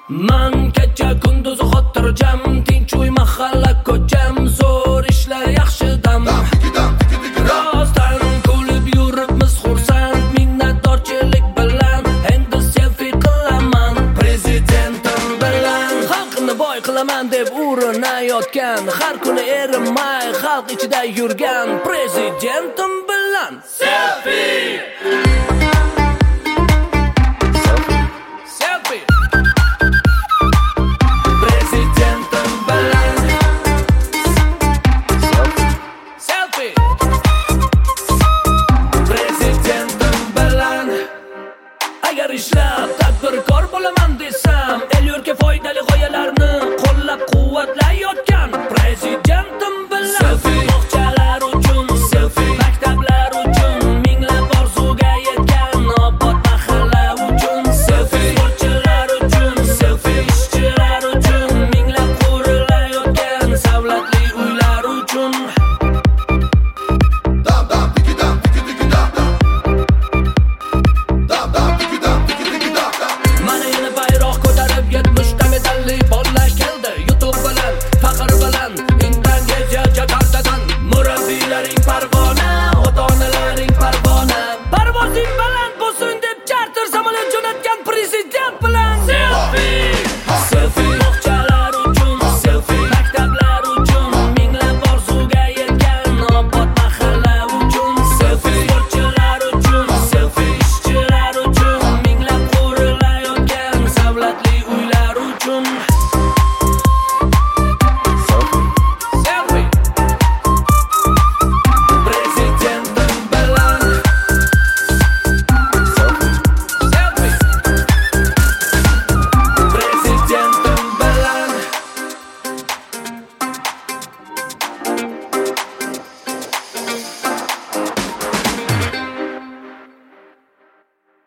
Man kecha kunduz xotirjam, tinch uy mahalla ko'cham, zo'r ishlar yaxshi dam. Rostdan kulib yuribmiz xursand, minnatdorchilik bilan endi selfie qilaman prezidentim bilan. Xalqni boy qilaman deb urinayotgan, har kuni erinmay xalq ichida yurgan prezidentim bilan selfie. Agar ishlab tadbirkor bo'laman desam, el yurtga foydali g'oyalarni qo'llab-quvvatlayotgan prezidentim bilan selfie.